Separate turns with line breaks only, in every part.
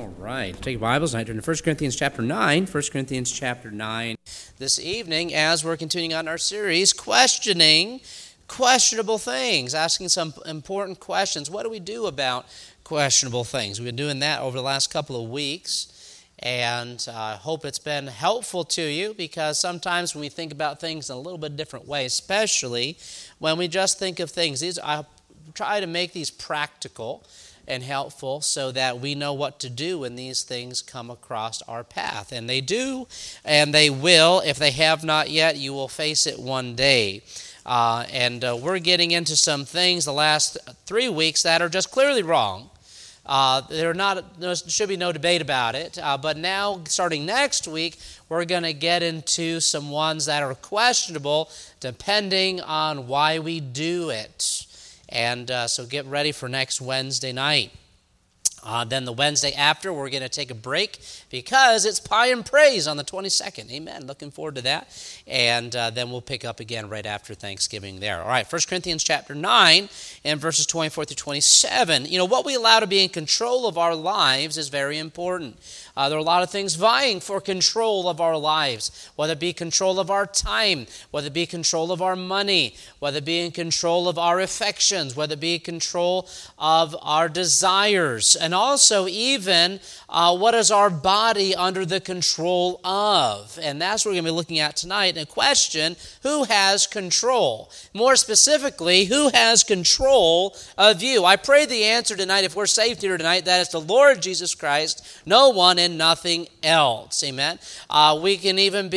right. Take your Bibles and turn to 1 Corinthians chapter 9. 1 Corinthians chapter 9. This evening, as we're continuing on our series, questioning questionable things, asking some important questions. What do we do about questionable things? We've been doing that over the last couple of weeks, and I hope it's been helpful to you, because sometimes when we think about things in a little bit different way, especially when we just think of things, I try to make these practical and helpful so that we know what to do when these things come across our path. And they do, and they will. If they have not yet, you will face it one day. We're getting into some things the last 3 weeks that are just clearly wrong. There should be no debate about it. But now, starting next week, we're going to get into some ones that are questionable depending on why we do it. And so get ready for next Wednesday night. Then the Wednesday after, we're going to take a break because it's Pie and Praise on the 22nd. Amen. Looking forward to that. And then we'll pick up again right after Thanksgiving there. All right, 1 Corinthians chapter 9 and verses 24 through 27. You know, what we allow to be in control of our lives is very important. There are a lot of things vying for control of our lives, whether it be control of our time, whether it be control of our money, whether it be in control of our affections, whether it be control of our desires, and also even what is our body under the control of. And that's what we're going to be looking at tonight. And a question, who has control? More specifically, who has control of you? I pray the answer tonight, if we're saved here tonight, that it's the Lord Jesus Christ, no one and nothing else. Amen. We can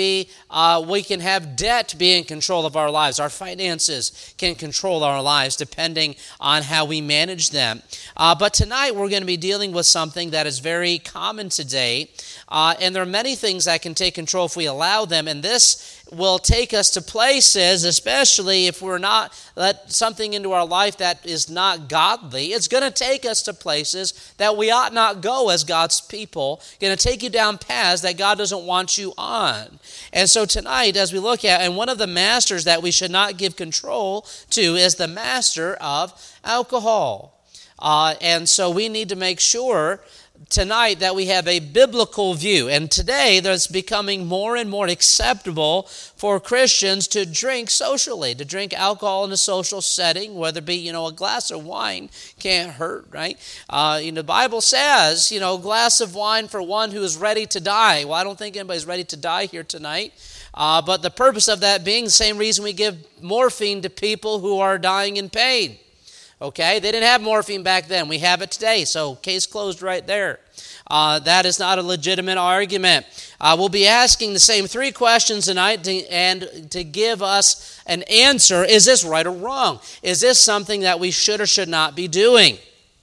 have debt be in control of our lives. Our finances can control our lives depending on how we manage them. But tonight we're going to be dealing with something that is very common today. And there are many things that can take control if we allow them. And this will take us to places, especially if we're not let something into our life that is not godly. It's going to take us to places that we ought not go as God's people. Going to take you down paths that God doesn't want you on. And so tonight, as we look at, and one of the masters that we should not give control to is the master of alcohol. And so we need to make sure tonight that we have a biblical view. And today there's becoming more and more acceptable for Christians to drink socially, to drink alcohol in a social setting, whether it be, a glass of wine can't hurt, right? The Bible says, a glass of wine for one who is ready to die. Well, I don't think anybody's ready to die here tonight. But the purpose of that being the same reason we give morphine to people who are dying in pain. Okay, they didn't have morphine back then. We have it today, so case closed right there. That is not a legitimate argument. We'll be asking the same 3 questions tonight to give us an answer. Is this right or wrong? Is this something that we should or should not be doing?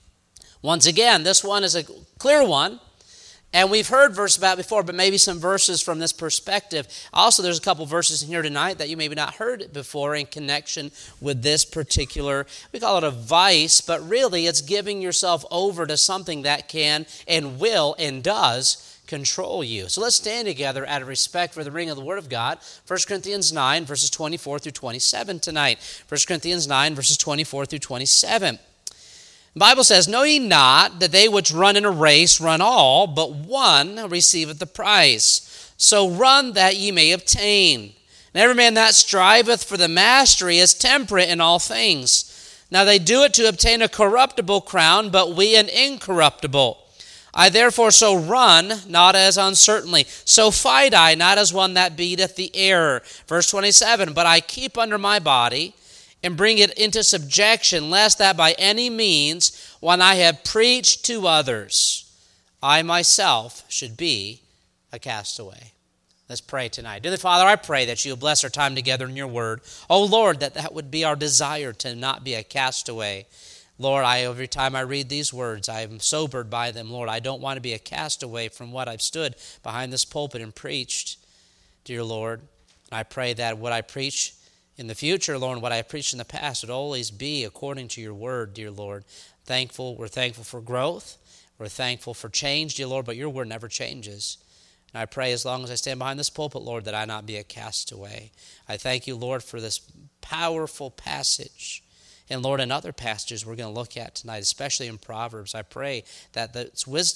Once again, this one is a clear one. And we've heard verses about it before, but maybe some verses from this perspective. Also, there's a couple verses in here tonight that you maybe not heard before in connection with this particular, we call it a vice, but really it's giving yourself over to something that can and will and does control you. So let's stand together out of respect for the reading of the Word of God. 1 Corinthians 9, verses 24 through 27 tonight. 1 Corinthians 9, verses 24 through 27. The Bible says, "Know ye not that they which run in a race run all, but one receiveth the prize? So run that ye may obtain. And every man that striveth for the mastery is temperate in all things. Now they do it to obtain a corruptible crown, but we an incorruptible. I therefore so run, not as uncertainly. So fight I, not as one that beateth the air." Verse 27, "But I keep under my body, and bring it into subjection, lest that by any means, when I have preached to others, I myself should be a castaway." Let's pray tonight. Dear Father, I pray that you will bless our time together in your word. Oh Lord, that would be our desire to not be a castaway. Lord, every time I read these words, I am sobered by them. Lord, I don't want to be a castaway from what I've stood behind this pulpit and preached, dear Lord. I pray that what I preach in the future, Lord, and what I preached in the past would always be according to your word, dear Lord. We're thankful for growth. We're thankful for change, dear Lord, but your word never changes. And I pray as long as I stand behind this pulpit, Lord, that I not be a castaway. I thank you, Lord, for this powerful passage. And Lord, in other passages we're going to look at tonight, especially in Proverbs, I pray that its wisdom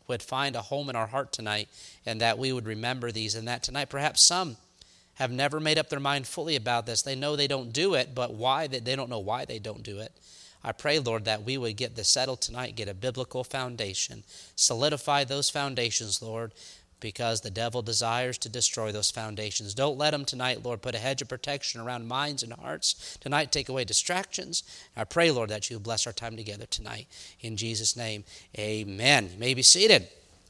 would find a home in our heart tonight, and that we would remember these, and that tonight perhaps some have never made up their mind fully about this. They know they don't do it, but why? They don't know why they don't do it. I pray, Lord, that we would get this settled tonight, get a biblical foundation, solidify those foundations, Lord, because the devil desires to destroy those foundations. Don't let him tonight, Lord, put a hedge of protection around minds and hearts. Tonight, take away distractions. I pray, Lord, that you bless our time together tonight. In Jesus' name, amen. You may be seated.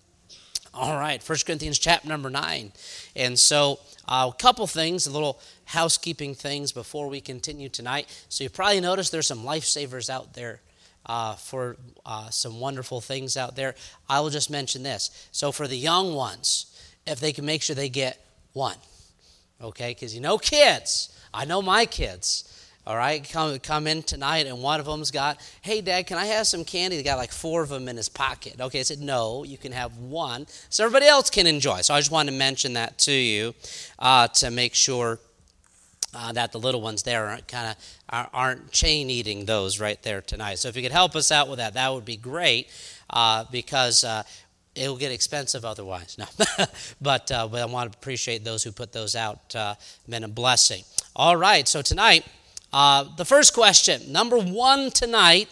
All right, 1 Corinthians chapter number 9. And so a couple things, little housekeeping things before we continue tonight. So you probably noticed there's some lifesavers out there for some wonderful things out there. I will just mention this. So for the young ones, if they can make sure they get one, okay? Because kids, I know my kids, all right, come in tonight, and one of them's got, hey, Dad, can I have some candy? They got like 4 of them in his pocket. Okay, I said, no, you can have one, so everybody else can enjoy. So I just wanted to mention that to you to make sure that the little ones there aren't chain eating those right there tonight. So if you could help us out with that, that would be great, because it'll get expensive otherwise. No, but I want to appreciate those who put those out. Been a blessing. All right, so tonight, the first question, number 1 tonight: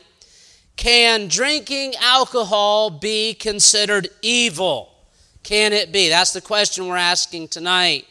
can drinking alcohol be considered evil? Can it be? That's the question we're asking tonight.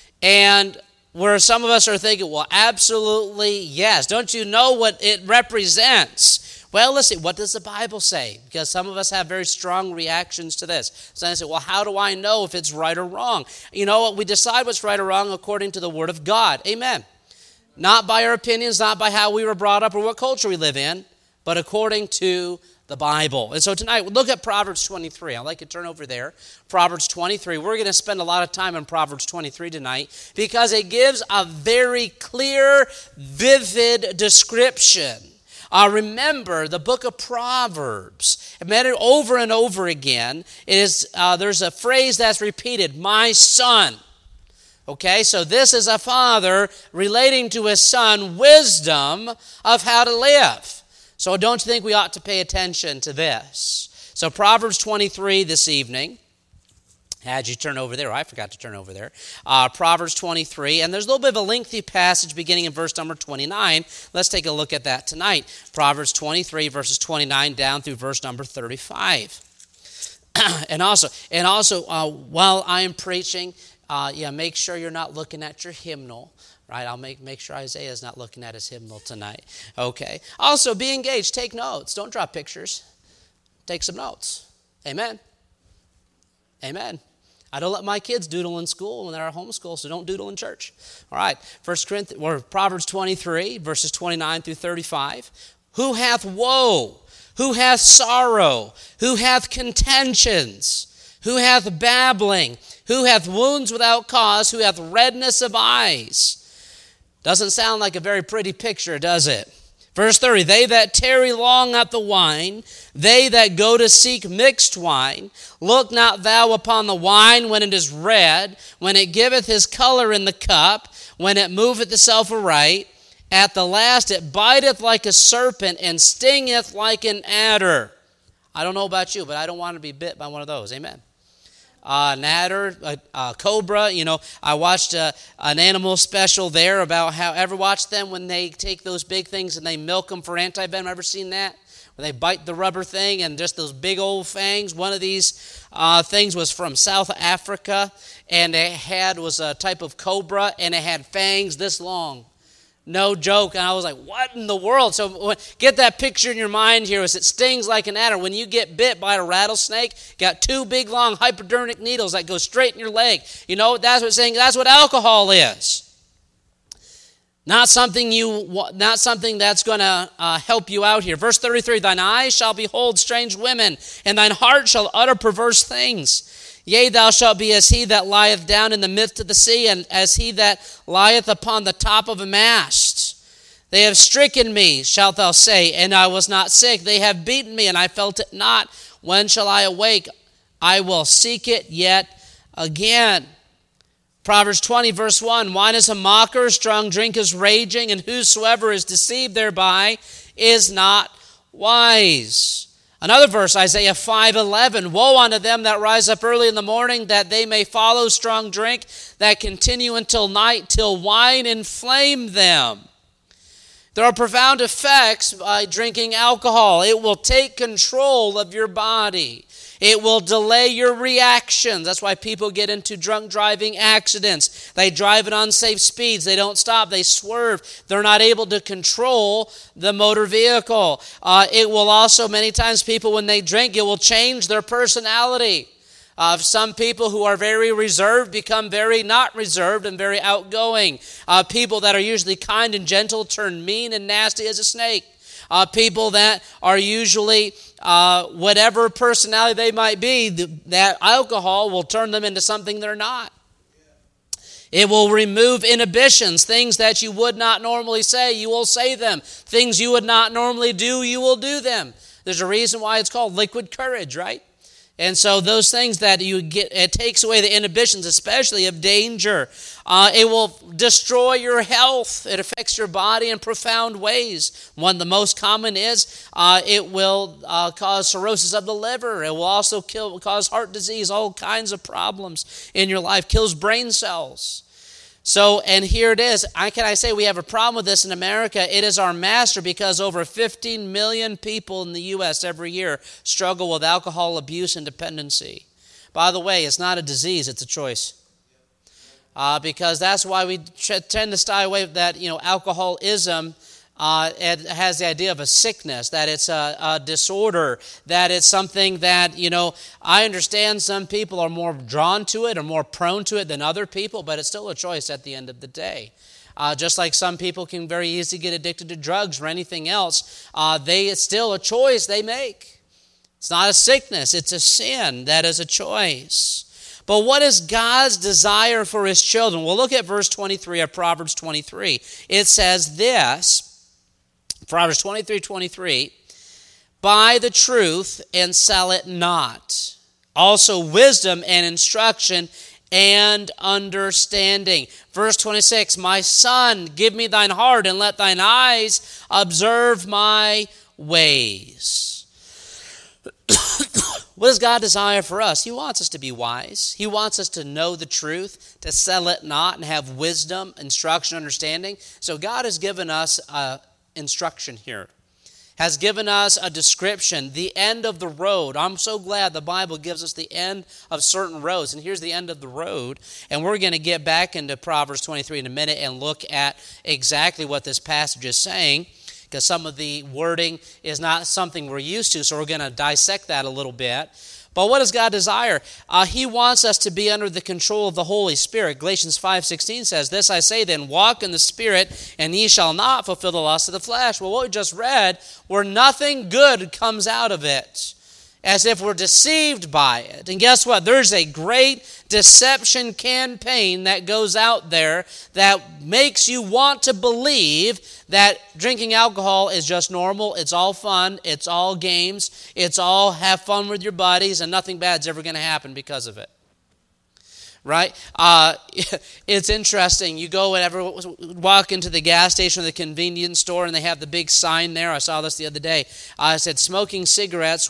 And where some of us are thinking, well, absolutely yes. Don't you know what it represents? Well, listen, what does the Bible say? Because some of us have very strong reactions to this. So I say, well, how do I know if it's right or wrong? You know what? We decide what's right or wrong according to the Word of God. Amen. Not by our opinions, not by how we were brought up or what culture we live in, but according to the Bible. And so tonight, look at Proverbs 23. I'd like to turn over there. Proverbs 23. We're going to spend a lot of time on Proverbs 23 tonight because it gives a very clear, vivid description. Remember, the book of Proverbs, I've read it over and over again. There's a phrase that's repeated, my son. Okay, so this is a father relating to his son wisdom of how to live. So don't you think we ought to pay attention to this? So Proverbs 23 this evening. Had you turn over there? I forgot to turn over there. Proverbs 23, and there's a little bit of a lengthy passage beginning in verse number 29. Let's take a look at that tonight. Proverbs 23, verses 29 down through verse number 35. and also, while I am preaching, make sure you're not looking at your hymnal. Right, I'll make sure Isaiah is not looking at his hymnal tonight. Okay. Also, be engaged. Take notes. Don't drop pictures. Take some notes. Amen. Amen. I don't let my kids doodle in school when they're at homeschool, so don't doodle in church. All right. Proverbs 23, verses 29 through 35. Who hath woe? Who hath sorrow? Who hath contentions? Who hath babbling? Who hath wounds without cause? Who hath redness of eyes? Doesn't sound like a very pretty picture, does it? Verse 30, they that tarry long at the wine, they that go to seek mixed wine, look not thou upon the wine when it is red, when it giveth his color in the cup, when it moveth itself aright. At the last it biteth like a serpent and stingeth like an adder. I don't know about you, but I don't want to be bit by one of those. Amen. An adder, a cobra. I watched an animal special there about how, ever watched them when they take those big things and they milk them for anti-venom? Ever seen that? When they bite the rubber thing and just those big old fangs. One of these things was from South Africa, and it was a type of cobra, and it had fangs this long. No joke. And I was like, what in the world? So get that picture in your mind here. It stings like an adder. When you get bit by a rattlesnake, got 2 big, long hypodermic needles that go straight in your leg. That's what it's saying. That's what alcohol is. Not something that's going to help you out here. Verse 33, thine eyes shall behold strange women, and thine heart shall utter perverse things. Yea, thou shalt be as he that lieth down in the midst of the sea, and as he that lieth upon the top of a mast. They have stricken me, shalt thou say, and I was not sick. They have beaten me, and I felt it not. When shall I awake? I will seek it yet again. Proverbs 20, verse 1, wine is a mocker, strong drink is raging, and whosoever is deceived thereby is not wise. Another verse, Isaiah 5:11, woe unto them that rise up early in the morning, that they may follow strong drink, that continue until night, till wine inflame them. There are profound effects by drinking alcohol. It will take control of your body. It will delay your reactions. That's why people get into drunk driving accidents. They drive at unsafe speeds. They don't stop. They swerve. They're not able to control the motor vehicle. It will also, many times, people, when they drink, it will change their personality. Some people who are very reserved become very not reserved and very outgoing. People that are usually kind and gentle turn mean and nasty as a snake. People that are usually whatever personality they might be, that alcohol will turn them into something they're not. It will remove inhibitions. Things that you would not normally say, you will say them. Things you would not normally do, you will do them. There's a reason why it's called liquid courage, right? And so those things that you get, it takes away the inhibitions, especially of danger. It will destroy your health. It affects your body in profound ways. One of the most common is it will cause cirrhosis of the liver. It will also cause heart disease, all kinds of problems in your life. Kills brain cells. So, and here it is. Can I say we have a problem with this in America? It is our master because over 15 million people in the U.S. every year struggle with alcohol abuse and dependency. By the way, it's not a disease, it's a choice. Because that's why we tend to stay away from that, alcoholism. It has the idea of a sickness, that it's a disorder, that it's something that, I understand some people are more drawn to it or more prone to it than other people, but it's still a choice at the end of the day. Just like some people can very easily get addicted to drugs or anything else, it's still a choice they make. It's not a sickness, it's a sin. That is a choice. But what is God's desire for his children? Well, look at verse 23 of Proverbs 23. It says this, Proverbs 23:23, buy the truth and sell it not. Also wisdom and instruction and understanding. Verse 26, my son, give me thine heart and let thine eyes observe my ways. What does God desire for us? He wants us to be wise. He wants us to know the truth, to sell it not, and have wisdom, instruction, understanding. So God has given us instruction here, has given us a description, the end of the road. I'm so glad the Bible gives us the end of certain roads, and here's the end of the road, and we're going to get back into Proverbs 23 in a minute and look at exactly what this passage is saying, because some of the wording is not something we're used to, so we're going to dissect that a little bit. But what does God desire? He wants us to be under the control of the Holy Spirit. Galatians 5:16 says, this I say then, walk in the Spirit, and ye shall not fulfill the lust of the flesh. Well, what we just read, where nothing good comes out of it, as if we're deceived by it. And guess what? There's a great deception campaign that goes out there that makes you want to believe that drinking alcohol is just normal, it's all fun, it's all games, it's all have fun with your buddies, and nothing bad's ever going to happen because of it. Right? It's interesting. You go walk into the gas station or the convenience store, and they have the big sign there. I saw this the other day. It said, smoking cigarettes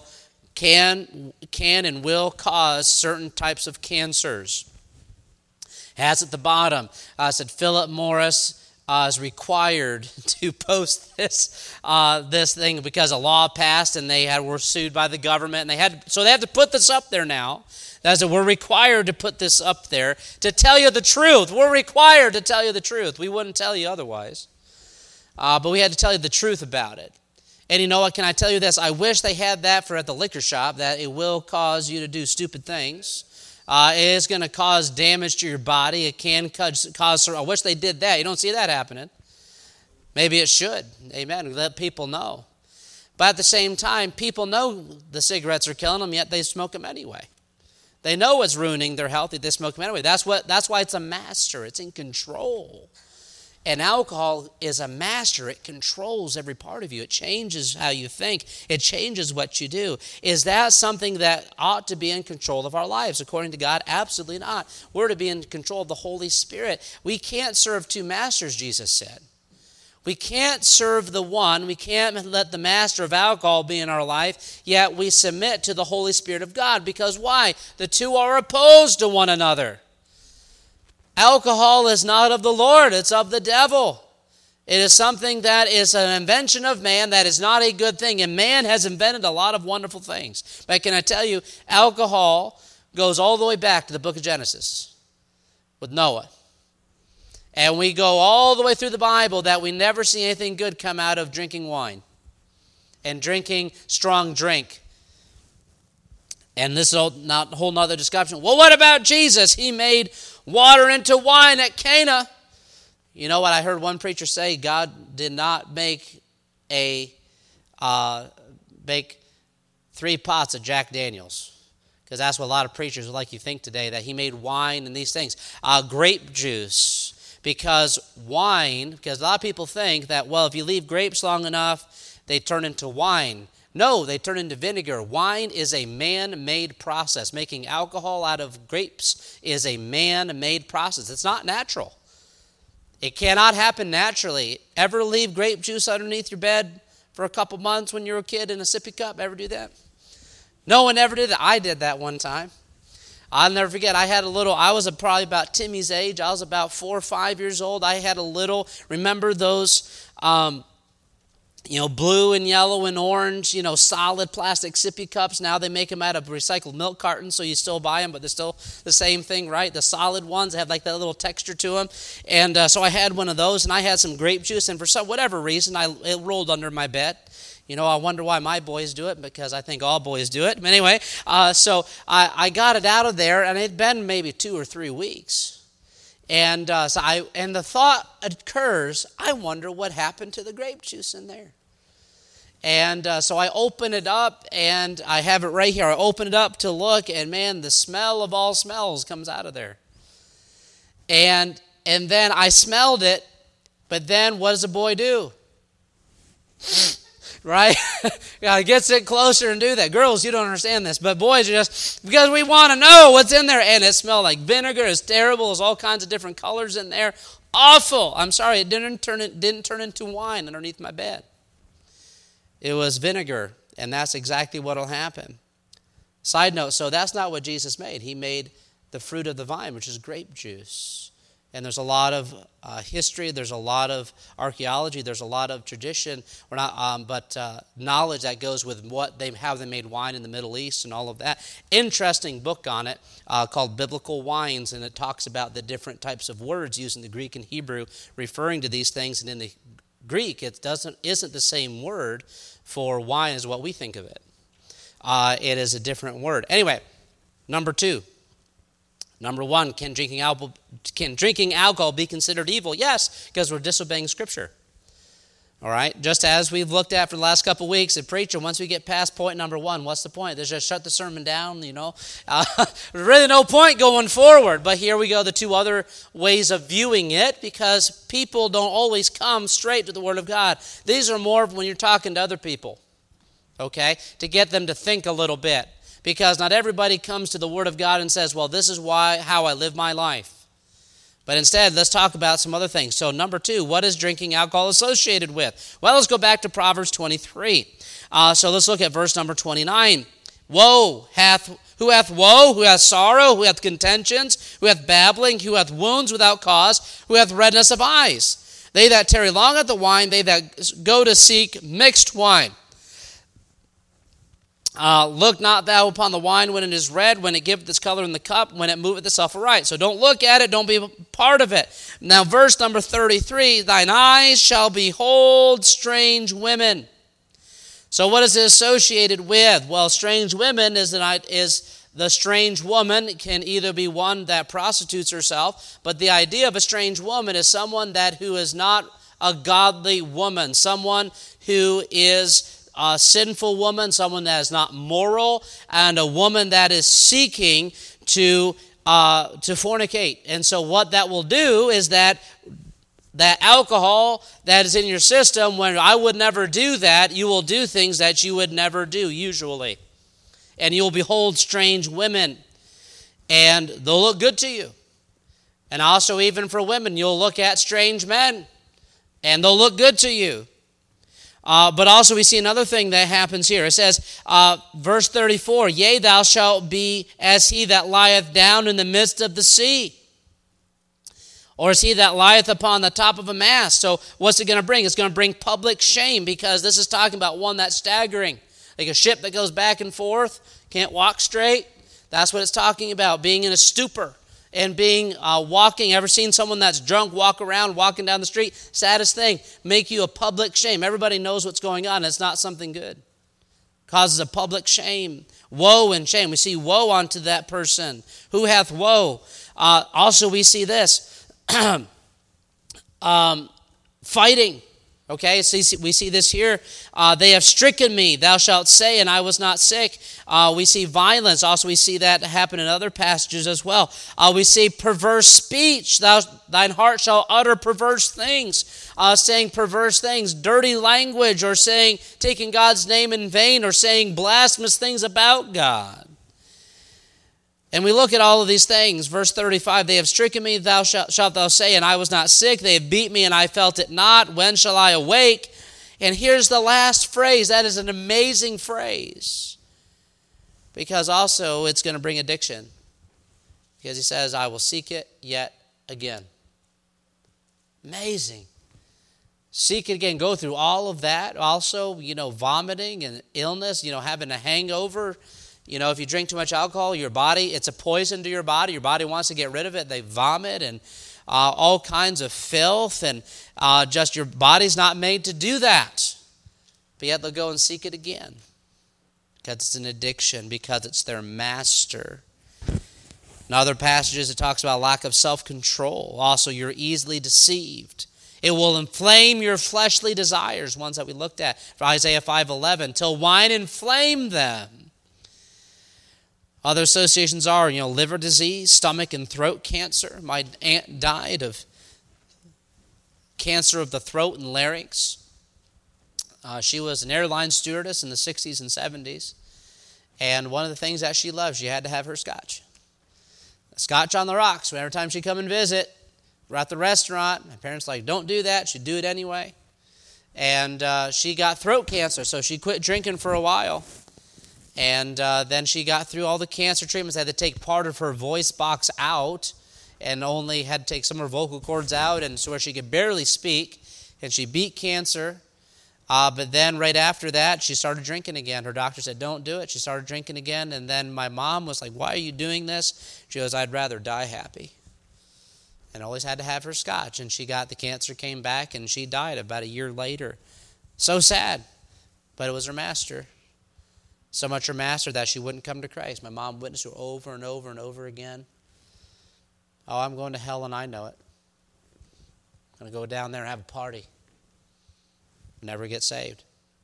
can and will cause certain types of cancers. Has at the bottom, said Philip Morris is required to post this thing because a law passed and they were sued by the government, and so they have to put this up there now. That's it. We're required to put this up there to tell you the truth. We're required to tell you the truth. We wouldn't tell you otherwise, but we had to tell you the truth about it. And you know what? Can I tell you this? I wish they had that at the liquor shop, that it will cause you to do stupid things. It is going to cause damage to your body. It can cause. I wish they did that. You don't see that happening. Maybe it should. Amen. Let people know. But at the same time, people know the cigarettes are killing them, yet they smoke them anyway. They know it's ruining their health, yet they smoke them anyway. That's why it's a master. It's in control. And alcohol is a master. It controls every part of you. It changes how you think. It changes what you do. Is that something that ought to be in control of our lives? According to God, absolutely not. We're to be in control of the Holy Spirit. We can't serve two masters, Jesus said. We can't serve the one. We can't let the master of alcohol be in our life, yet we submit to the Holy Spirit of God. Because why? The two are opposed to one another. Alcohol is not of the Lord, it's of the devil. It is something that is an invention of man that is not a good thing. And man has invented a lot of wonderful things. But can I tell you, alcohol goes all the way back to the book of Genesis with Noah. And we go all the way through the Bible that we never see anything good come out of drinking wine and drinking strong drink. And this is a whole nother discussion. Well, what about Jesus? He made water into wine at Cana. You know what I heard one preacher say? God did not make 3 pots of Jack Daniels. Because that's what a lot of preachers would like you think today, that he made wine and these things. Grape juice. Because wine, because a lot of people think that, well, if you leave grapes long enough, they turn into wine. No, they turn into vinegar. Wine is a man-made process. Making alcohol out of grapes is a man-made process. It's not natural. It cannot happen naturally. Ever leave grape juice underneath your bed for a couple months when you were a kid in a sippy cup? Ever do that? No one ever did that. I did that one time. I'll never forget, I was probably about Timmy's age. I was about 4 or 5 years old. I had a little, remember those, blue and yellow and orange, solid plastic sippy cups. Now they make them out of recycled milk cartons, so you still buy them, but they're still the same thing, right? The solid ones have like that little texture to them. And so I had one of those, and I had some grape juice, and for whatever reason, it rolled under my bed. I wonder why my boys do it, because I think all boys do it. But anyway, so I got it out of there, and it had been maybe 2 or 3 weeks. And the thought occurs, I wonder what happened to the grape juice in there. And so I open it up, and I have it right here. I open it up to look, and man, the smell of all smells comes out of there. And then I smelled it, but then what does a boy do? Right? Gets it closer and do that. Girls, you don't understand this, but boys are just, because we want to know what's in there, and it smelled like vinegar. It's terrible. There's all kinds of different colors in there. Awful. I'm sorry, it didn't turn into wine underneath my bed. It was vinegar, and that's exactly what will happen. Side note, so that's not what Jesus made. He made the fruit of the vine, which is grape juice. And there's a lot of history, there's a lot of archaeology, there's a lot of tradition, knowledge that goes with how they made wine in the Middle East and all of that. Interesting book on it called Biblical Wines, and it talks about the different types of words used in the Greek and Hebrew referring to these things. And in the Greek, it isn't the same word for wine as what we think of it. It is a different word. Anyway, number 2. Number 1, can drinking alcohol be considered evil? Yes, because we're disobeying Scripture. All right? Just as we've looked at for the last couple of weeks, at preacher, once we get past point number 1, what's the point? There's just shut the sermon down, There's really no point going forward. But here we go, the 2 other ways of viewing it, because people don't always come straight to the Word of God. These are more when you're talking to other people, okay, to get them to think a little bit. Because not everybody comes to the Word of God and says, well, this is how I live my life. But instead, let's talk about some other things. So number 2, what is drinking alcohol associated with? Well, let's go back to Proverbs 23. So let's look at verse number 29. Woe, who hath woe, who hath sorrow, who hath contentions, who hath babbling, who hath wounds without cause, who hath redness of eyes. They that tarry long at the wine, they that go to seek mixed wine. Look not thou upon the wine when it is red, when it giveth its color in the cup, when it moveth itself aright. So don't look at it, don't be a part of it. Now verse number 33, thine eyes shall behold strange women. So what is it associated with? Well, strange women is the strange woman. It can either be one that prostitutes herself, but the idea of a strange woman is someone who is not a godly woman, someone who is a sinful woman, someone that is not moral, and a woman that is seeking to fornicate. And so what that will do is that alcohol that is in your system, when I would never do that, you will do things that you would never do usually. And you will behold strange women, and they'll look good to you. And also even for women, you'll look at strange men. and they'll look good to you. But also we see another thing that happens here. It says, verse 34, yea, thou shalt be as he that lieth down in the midst of the sea, or as he that lieth upon the top of a mast. So what's it going to bring? It's going to bring public shame, because this is talking about one that's staggering. Like a ship that goes back and forth, can't walk straight. That's what it's talking about, being in a stupor and being walking. Ever seen someone that's drunk walk around, walking down the street? Saddest thing, make you a public shame. Everybody knows what's going on. It's not something good. Causes a public shame. Woe and shame. We see woe unto that person. Who hath woe? Also we see this. Fighting. Okay, so we see this here. They have stricken me, thou shalt say, and I was not sick. We see violence. Also, we see that happen in other passages as well. We see perverse speech. Thine heart shall utter perverse things. Saying perverse things, dirty language, or taking God's name in vain, or saying blasphemous things about God. And we look at all of these things. Verse 35, they have stricken me, thou shalt thou say, and I was not sick. They have beat me, and I felt it not. When shall I awake? And here's the last phrase. That is an amazing phrase, because also it's going to bring addiction. Because he says, I will seek it yet again. Amazing. Seek it again. Go through all of that. Also, vomiting and illness, having a hangover. If you drink too much alcohol, your body, it's a poison to your body. Your body wants to get rid of it. They vomit and all kinds of filth, and just your body's not made to do that. But yet they'll go and seek it again, because it's an addiction, because it's their master. In other passages, it talks about lack of self-control. Also, you're easily deceived. It will inflame your fleshly desires, ones that we looked at for Isaiah 5:11, till wine inflame them. Other associations are, liver disease, stomach and throat cancer. My aunt died of cancer of the throat and larynx. She was an airline stewardess in the 60s and 70s. And one of the things that she loved, she had to have her scotch. Scotch on the rocks. Every time she'd come and visit, we're at the restaurant. My parents were like, don't do that. She'd do it anyway. And she got throat cancer, so she quit drinking for a while. And then she got through all the cancer treatments, had to take part of her voice box out, and only had to take some of her vocal cords out, and so where she could barely speak, and she beat cancer. But then right after that, she started drinking again. Her doctor said, don't do it. She started drinking again, and then my mom was like, why are you doing this? She goes, I'd rather die happy. And always had to have her scotch, and the cancer came back, and she died about a year later. So sad, but it was her master. So much her master that she wouldn't come to Christ. My mom witnessed her over and over and over again. Oh, I'm going to hell and I know it. I'm going to go down there and have a party. Never get saved.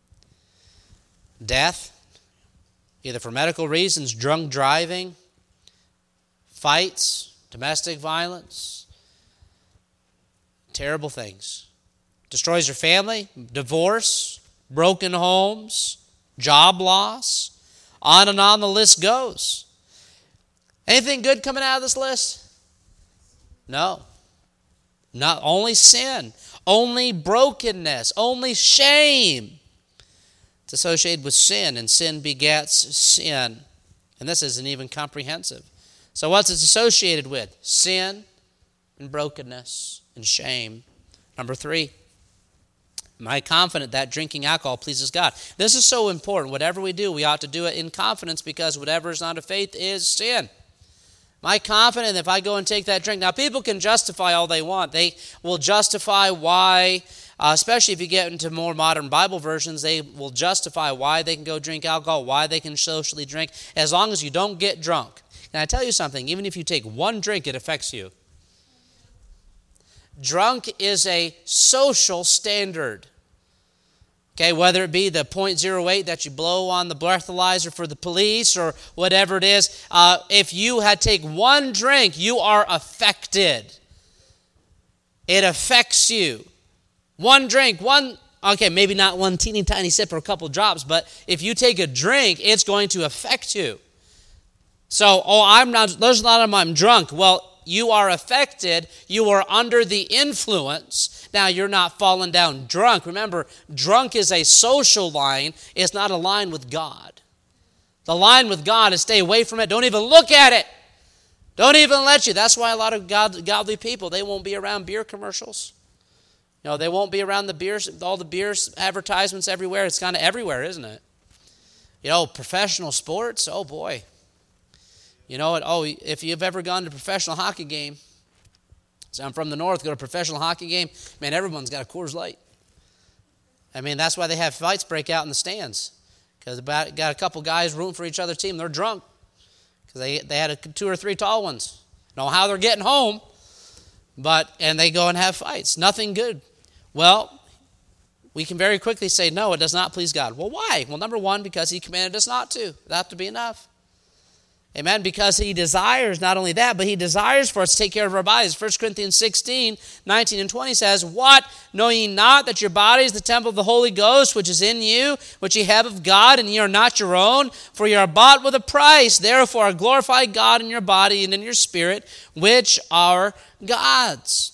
Death, either for medical reasons, drunk driving, fights, domestic violence, terrible things. Destroys your family, divorce, broken homes, job loss, on and on the list goes. Anything good coming out of this list? No. Not only sin, only brokenness, only shame. It's associated with sin, and sin begets sin. And this isn't even comprehensive. So what's it associated with? Sin and brokenness and shame. Number 3. Am I confident that drinking alcohol pleases God? This is so important. Whatever we do, we ought to do it in confidence, because whatever is not of faith is sin. Am I confident if I go and take that drink? Now, people can justify all they want. They will justify why, especially if you get into more modern Bible versions, they will justify why they can go drink alcohol, why they can socially drink, as long as you don't get drunk. Now, I tell you something, even if you take one drink, it affects you. Drunk is a social standard. Okay, whether it be the .08 that you blow on the breathalyzer for the police or whatever it is, if you had take one drink, you are affected. It affects you. One drink, maybe not one teeny tiny sip or a couple drops, but if you take a drink, it's going to affect you. So, I'm drunk. Well, you are affected, you are under the influence. Now, you're not falling down drunk. Remember, drunk is a social line. It's not a line with God. The line with God is stay away from it. Don't even look at it. Don't even let you. That's why a lot of godly people, they won't be around beer commercials. They won't be around the beers, all the beers advertisements everywhere. It's kind of everywhere, isn't it? Professional sports, oh boy. If you've ever gone to a professional hockey game, so I'm from the north, go to a professional hockey game, man, everyone's got a Coors Light. That's why they have fights break out in the stands. Because got a couple guys rooting for each other's team. They're drunk. Because they had 2 or 3 tall ones. Know how they're getting home, and they go and have fights. Nothing good. Well, we can very quickly say, no, it does not please God. Well, why? Well, number one, because he commanded us not to. That to be enough. Amen. Because he desires not only that, but he desires for us to take care of our bodies. 1 Corinthians 16, 19 and 20 says, what? Know ye not that your body is the temple of the Holy Ghost, which is in you, which ye have of God, and ye are not your own? For ye are bought with a price. Therefore glorify God in your body and in your spirit, which are God's.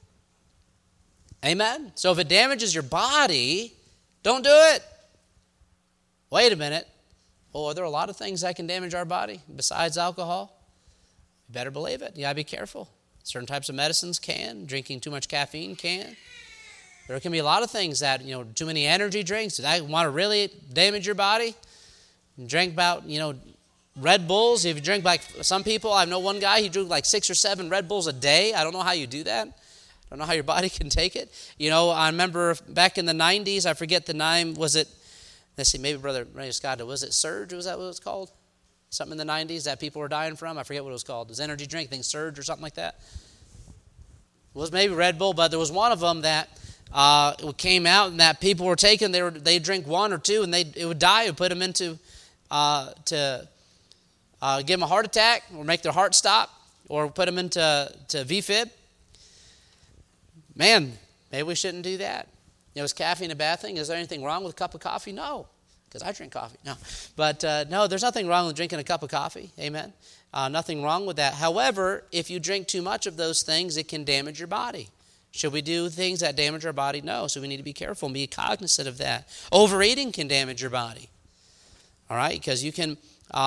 Amen. So if it damages your body, don't do it. Wait a minute. Are there a lot of things that can damage our body besides alcohol? You better believe it. You got to be careful. Certain types of medicines can. Drinking too much caffeine can. There can be a lot of things that, too many energy drinks. Do that want to really damage your body? Drink about, Red Bulls. If you drink like some people, I know one guy, he drank like 6 or 7 Red Bulls a day. I don't know how you do that. I don't know how your body can take it. I remember back in the 90s, I forget the name, was it, let's see, maybe Brother Ray Scott, was it Surge? Was that what it was called? Something in the 90s that people were dying from? I forget what it was called. It was energy drink, I think Surge or something like that. It was maybe Red Bull, but there was one of them that came out and that people were taking. They'd drink 1 or 2 and it would die. It would put them into, to give them a heart attack or make their heart stop or put them into VFib. Man, maybe we shouldn't do that. Is caffeine a bad thing? Is there anything wrong with a cup of coffee? No, because I drink coffee. No, but no, there's nothing wrong with drinking a cup of coffee. Amen. Nothing wrong with that. However, if you drink too much of those things, it can damage your body. Should we do things that damage our body? No. So we need to be careful and be cognizant of that. Overeating can damage your body. All right, because you can.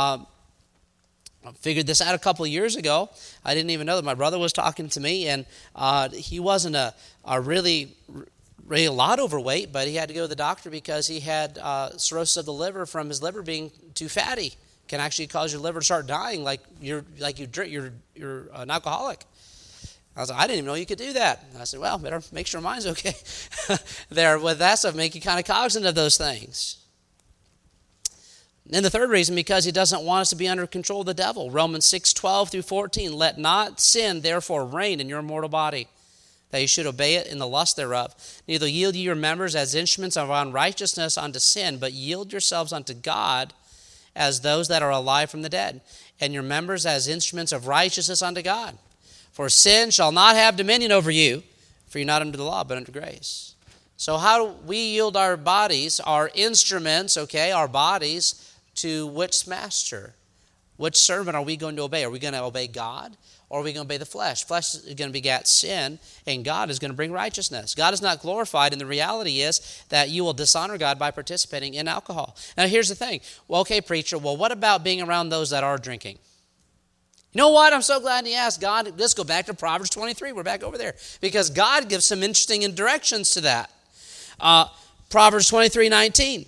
I figured this out a couple of years ago. I didn't even know that. My brother was talking to me, and he wasn't a really a lot overweight, but he had to go to the doctor because he had cirrhosis of the liver from his liver being too fatty. Can actually cause your liver to start dying, like you're an alcoholic. I was like, I didn't even know you could do that. I said, well, better make sure mine's okay. There with that stuff, make you kind of cognizant of those things. And the third reason, because he doesn't want us to be under control of the devil. Romans 6:12 through 14. Let not sin therefore reign in your mortal body, that you should obey it in the lust thereof. Neither yield ye your members as instruments of unrighteousness unto sin, but yield yourselves unto God as those that are alive from the dead, and your members as instruments of righteousness unto God. For sin shall not have dominion over you, for you're not under the law, but under grace. So how do we yield our bodies, our instruments, our bodies, to which master? Which servant are we going to obey? Are we going to obey God, or are we going to obey the flesh? Flesh is going to beget sin, and God is going to bring righteousness. God is not glorified, and the reality is that you will dishonor God by participating in alcohol. Now, here's the thing. Well, okay, preacher, what about being around those that are drinking? You know what? I'm so glad he asked. God, let's go back to Proverbs 23. We're back over there. Because God gives some interesting directions to that. Proverbs 23:19.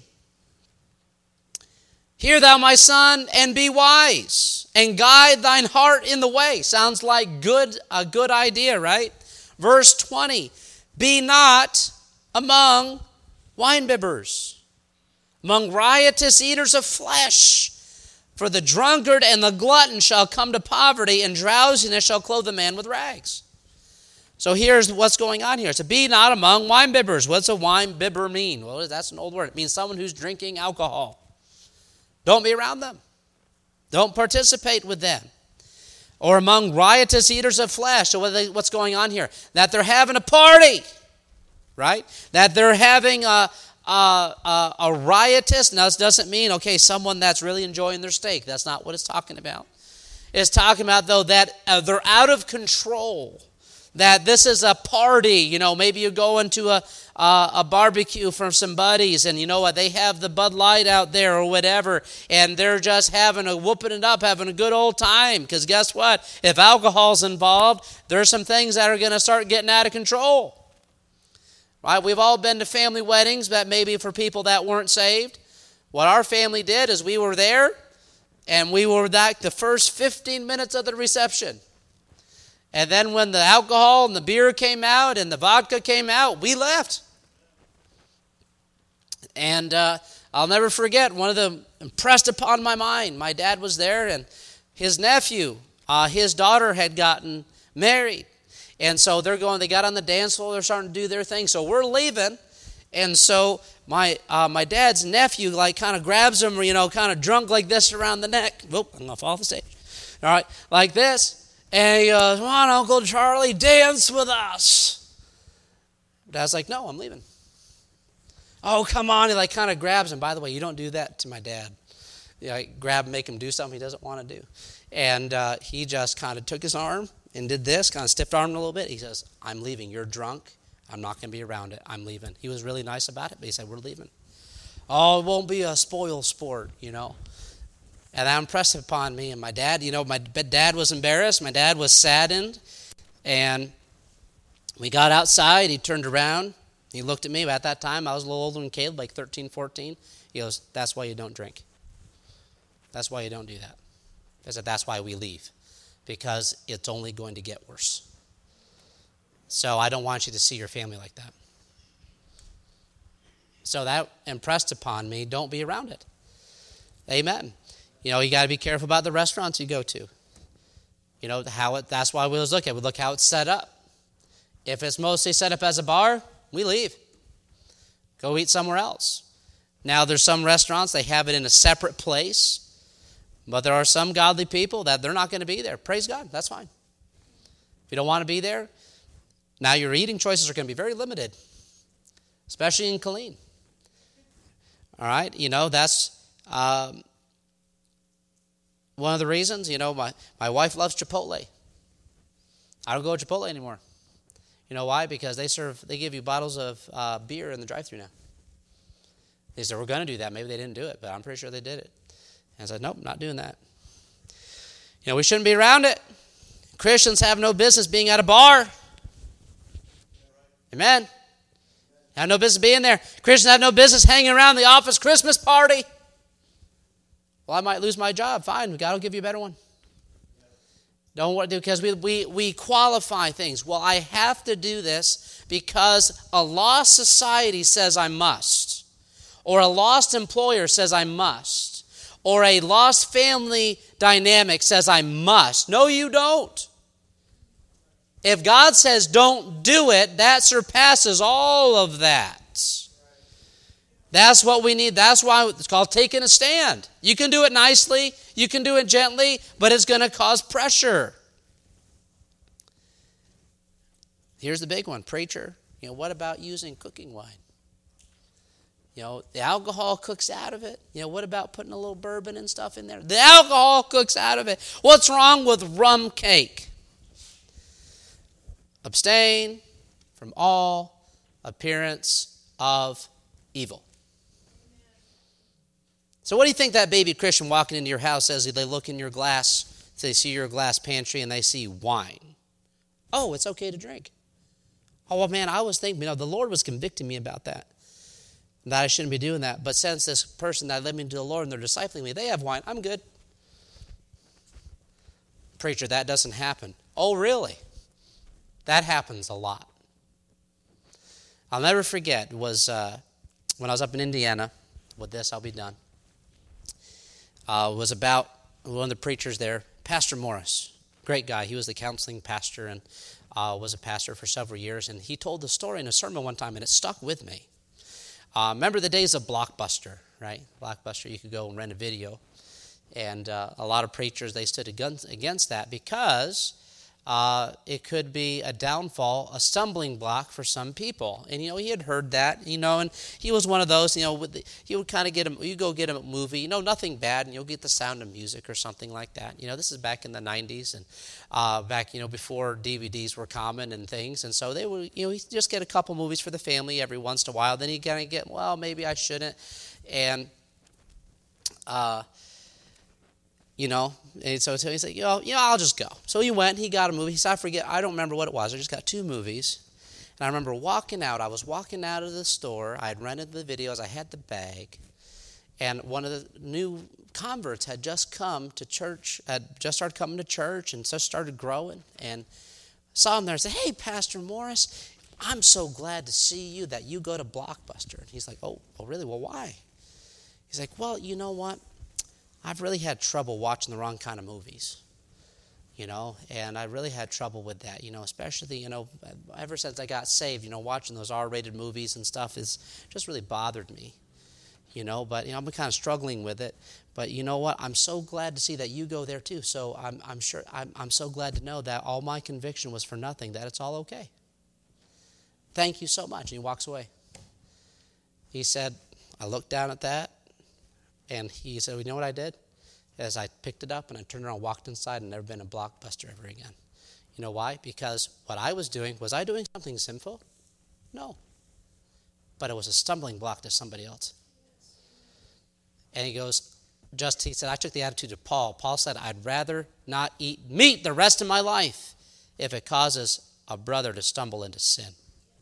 Hear thou, my son, and be wise, and guide thine heart in the way. Sounds like a good idea, right? Verse 20. Be not among winebibbers, among riotous eaters of flesh. For the drunkard and the glutton shall come to poverty, and drowsiness shall clothe the man with rags. So here's what's going on here. So be not among winebibbers. What's a winebibber mean? Well, that's an old word. It means someone who's drinking alcohol. Don't be around them. Don't participate with them. Or among riotous eaters of flesh. So what's going on here? That they're having a party, right? That they're having a riotous. Now, this doesn't mean, someone that's really enjoying their steak. That's not what it's talking about. It's talking about, though, that they're out of control. that this is a party. Maybe you go into a barbecue for some buddies, and you know what, they have the Bud Light out there or whatever, and they're just whooping it up, having a good old time. Because guess what? If alcohol's involved, there's some things that are going to start getting out of control. Right? We've all been to family weddings, that maybe for people that weren't saved. What our family did is we were there, and we were like the first 15 minutes of the reception. And then when the alcohol and the beer came out and the vodka came out, we left. And I'll never forget, one of them impressed upon my mind. My dad was there, and his nephew, his daughter had gotten married. And so they got on the dance floor, they're starting to do their thing. So we're leaving. And so my dad's nephew kind of grabs him, kind of drunk like this around the neck. Whoop, I'm going to fall off the stage. All right, like this. And he goes, "Come on, Uncle Charlie, dance with us." Dad's like, "No, I'm leaving." "Oh, come on." He kind of grabs him. By the way, you don't do that to my dad. Grab, make him do something he doesn't want to do. And he just kind of took his arm and did this, kind of stiff-armed a little bit. He says, "I'm leaving. You're drunk. I'm not going to be around it. I'm leaving." He was really nice about it, but he said, "We're leaving." "Oh, it won't be a spoil sport, And that impressed upon me. And my dad, my dad was embarrassed. My dad was saddened. And we got outside. He turned around. He looked at me. At that time, I was a little older than Caleb, like 13, 14. He goes, "That's why you don't drink. That's why you don't do that." I said, "That's why we leave. Because it's only going to get worse. So I don't want you to see your family like that." So that impressed upon me, don't be around it. Amen. You got to be careful about the restaurants you go to. That's why we always look at it. We look how it's set up. If it's mostly set up as a bar, we leave. Go eat somewhere else. Now, there's some restaurants, they have it in a separate place. But there are some godly people that they're not going to be there. Praise God, that's fine. If you don't want to be there, now your eating choices are going to be very limited, especially in Killeen. All right, that's one of the reasons. My wife loves Chipotle. I don't go to Chipotle anymore. You know why? Because they give you bottles of beer in the drive-thru now. They said, "We're going to do that." Maybe they didn't do it, but I'm pretty sure they did it. And I said, "Nope, not doing that." We shouldn't be around it. Christians have no business being at a bar. Amen. Have no business being there. Christians have no business hanging around the office Christmas party. "Well, I might lose my job." Fine, God will give you a better one. Don't want to, because we qualify things. "Well, I have to do this because a lost society says I must. Or a lost employer says I must. Or a lost family dynamic says I must." No, you don't. If God says don't do it, that surpasses all of that. That's what we need. That's why it's called taking a stand. You can do it nicely, you can do it gently, but it's going to cause pressure. Here's the big one, preacher. What about using cooking wine? The alcohol cooks out of it. What about putting a little bourbon and stuff in there? The alcohol cooks out of it. What's wrong with rum cake? Abstain from all appearance of evil. So what do you think that baby Christian walking into your house says if they look in your glass, they see your glass pantry and they see wine? "Oh, it's okay to drink." "Oh, well, man, I was thinking, the Lord was convicting me about that I shouldn't be doing that. But since this person that led me to the Lord and they're discipling me, they have wine, I'm good." "Preacher, that doesn't happen." "Oh, really?" That happens a lot. I'll never forget, was when I was up in Indiana. With this, I'll be done. Was about one of the preachers there, Pastor Morris. Great guy. He was the counseling pastor and was a pastor for several years. And he told the story in a sermon one time, and it stuck with me. Remember the days of Blockbuster, right? Blockbuster, you could go and rent a video. And a lot of preachers, they stood against that because it could be a downfall, a stumbling block for some people. And, he had heard that, and he was one of those, he would kind of you go get him a movie, nothing bad, and you'll get the Sound of Music or something like that. This is back in the 90s and back, before DVDs were common and things. And so they would, he'd just get a couple movies for the family every once in a while. Then he'd kind of get, well, maybe I shouldn't. And, and so he's like, I'll just go. So he went, he got a movie. He said, I don't remember what it was. I just got 2 movies. And I remember walking out. I was walking out of the store. I had rented the videos. I had the bag. And one of the new converts had just come to church, had just started coming to church and just started growing. And saw him there and said, hey, Pastor Morris, I'm so glad to see you that you go to Blockbuster. And he's like, oh really? Well, why? He's like, well, you know what? I've really had trouble watching the wrong kind of movies, and I really had trouble with that, especially, ever since I got saved, watching those R-rated movies and stuff has just really bothered me, but, I've been kind of struggling with it. But you know what? I'm so glad to see that you go there too. So I'm so glad to know that all my conviction was for nothing, that it's all okay. Thank you so much. And he walks away. He said, I looked down at that. And he said, you know what I did? As I picked it up and I turned around and walked inside and never been a Blockbuster ever again. You know why? Because what I was doing something sinful? No. But it was a stumbling block to somebody else. And he said, I took the attitude of Paul. Paul said, I'd rather not eat meat the rest of my life if it causes a brother to stumble into sin.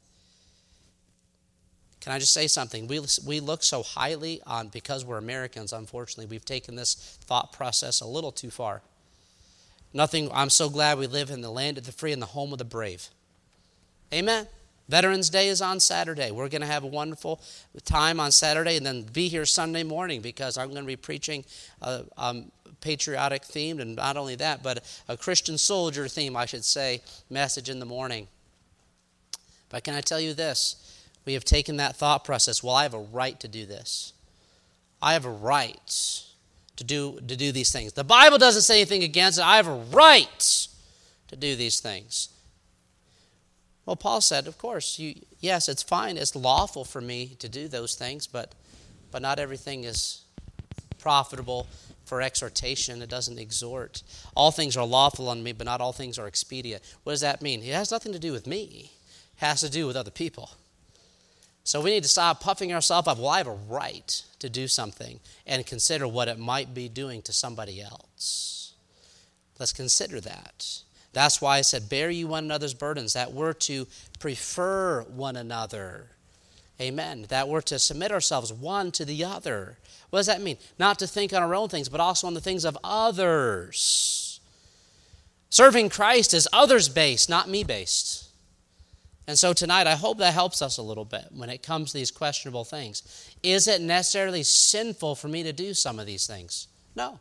Can I just say something? We look so highly on, because we're Americans, unfortunately, we've taken this thought process a little too far. I'm so glad we live in the land of the free and the home of the brave. Amen. Veterans Day is on Saturday. We're going to have a wonderful time on Saturday and then be here Sunday morning, because I'm going to be preaching patriotic themed, and not only that, but a Christian soldier theme, I should say, message in the morning. But can I tell you this? We have taken that thought process, well, I have a right to do this. I have a right to do these things. The Bible doesn't say anything against it. I have a right to do these things. Well, Paul said, of course, yes, it's fine. It's lawful for me to do those things, but not everything is profitable for exhortation. It doesn't exhort. All things are lawful unto me, but not all things are expedient. What does that mean? It has nothing to do with me. It has to do with other people. So we need to stop puffing ourselves up. Well, I have a right to do something, and consider what it might be doing to somebody else. Let's consider that. That's why I said, bear ye one another's burdens, that we're to prefer one another. Amen. That we're to submit ourselves one to the other. What does that mean? Not to think on our own things, but also on the things of others. Serving Christ is others-based, not me-based. And so tonight, I hope that helps us a little bit when it comes to these questionable things. Is it necessarily sinful for me to do some of these things? No.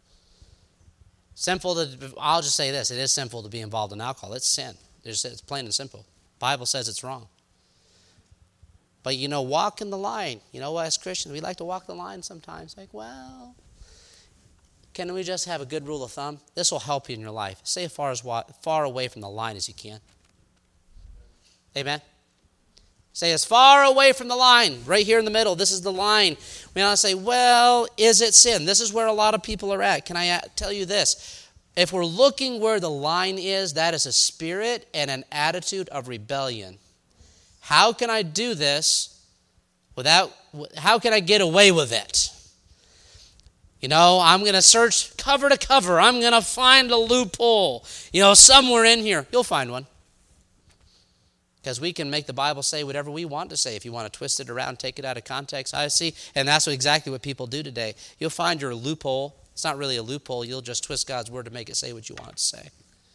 I'll just say this, it is sinful to be involved in alcohol. It's sin. It's plain and simple. The Bible says it's wrong. But walk in the line. As Christians, we like to walk the line sometimes. Like, well, can we just have a good rule of thumb? This will help you in your life. Stay far away from the line as you can. Amen. Say as far away from the line, right here in the middle. This is the line. We don't say, well, is it sin? This is where a lot of people are at. Can I tell you this? If we're looking where the line is, that is a spirit and an attitude of rebellion. How can I do this how can I get away with it? I'm going to search cover to cover. I'm going to find a loophole. Somewhere in here. You'll find one. Because we can make the Bible say whatever we want to say. If you want to twist it around, take it out of context, I see. And that's exactly what people do today. You'll find your loophole. It's not really a loophole. You'll just twist God's word to make it say what you want it to say.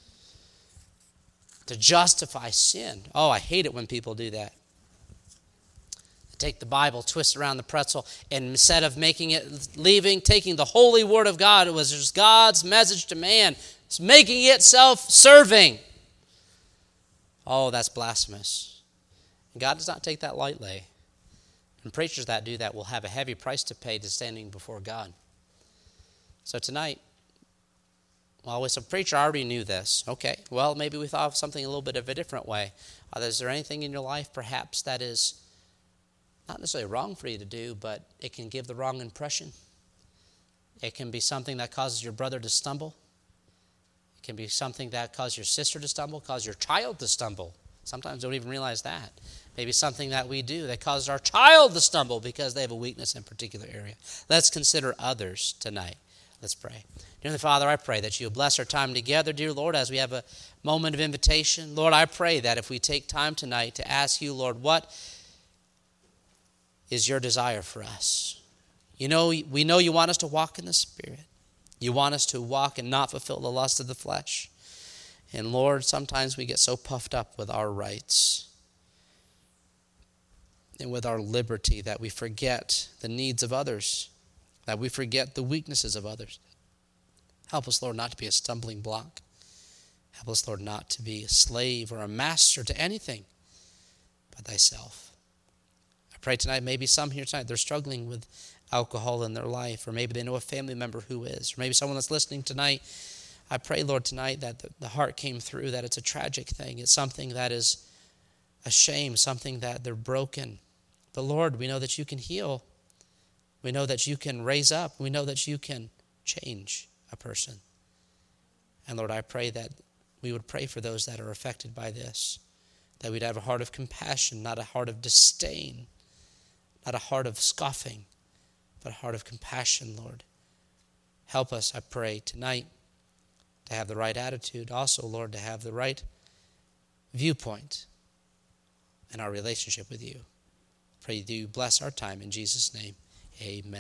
To justify sin. Oh, I hate it when people do that. Take the Bible, twist around the pretzel, and instead of taking the holy word of God, it was just God's message to man. It's making it self-serving. Oh, that's blasphemous. And God does not take that lightly. And preachers that do that will have a heavy price to pay to standing before God. So tonight, Well, we said, preacher, I already knew this. Okay, well, maybe we thought of something a little bit of a different way. Is there anything in your life perhaps that is not necessarily wrong for you to do, but it can give the wrong impression? It can be something that causes your brother to stumble. It can be something that causes your sister to stumble, causes your child to stumble. Sometimes don't even realize that. Maybe something that we do that causes our child to stumble because they have a weakness in a particular area. Let's consider others tonight. Let's pray. Dear Father, I pray that you bless our time together, dear Lord, as we have a moment of invitation. Lord, I pray that if we take time tonight to ask you, Lord, what is your desire for us? We know you want us to walk in the Spirit. You want us to walk and not fulfill the lust of the flesh. And Lord, sometimes we get so puffed up with our rights and with our liberty that we forget the needs of others, that we forget the weaknesses of others. Help us, Lord, not to be a stumbling block. Help us, Lord, not to be a slave or a master to anything but thyself. I pray tonight, maybe some here tonight, they're struggling with alcohol in their life, or maybe they know a family member who is, or maybe someone that's listening tonight. I pray, Lord, tonight that the heart came through, that it's a tragic thing. It's something that is a shame, something that they're broken. But Lord, we know that you can heal. We know that you can raise up. We know that you can change a person. And Lord, I pray that we would pray for those that are affected by this, that we'd have a heart of compassion, not a heart of disdain, not a heart of scoffing, but a heart of compassion, Lord. Help us, I pray, tonight to have the right attitude. Also, Lord, to have the right viewpoint in our relationship with you. Pray you bless our time in Jesus' name. Amen.